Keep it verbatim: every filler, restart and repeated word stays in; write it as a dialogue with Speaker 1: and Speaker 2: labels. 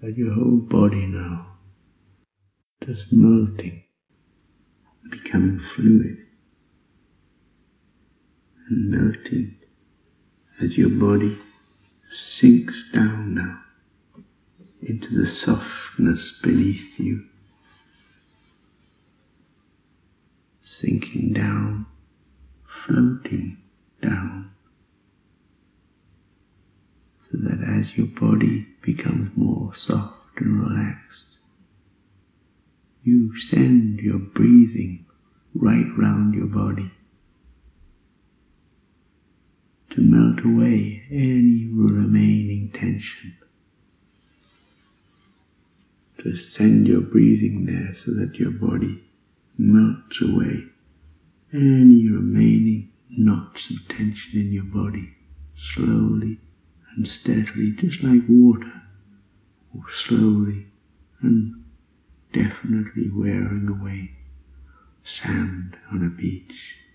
Speaker 1: But your whole body now just melting, becoming fluid and melting as your body sinks down now into the softness beneath you, sinking down, floating down, so that as your body becomes more soft and relaxed, you send your breathing right round your body to melt away any remaining tension. Just send your breathing there so that your body melts away any remaining knots of tension in your body, slowly and steadily, just like water, or slowly and definitely wearing away sand on a beach.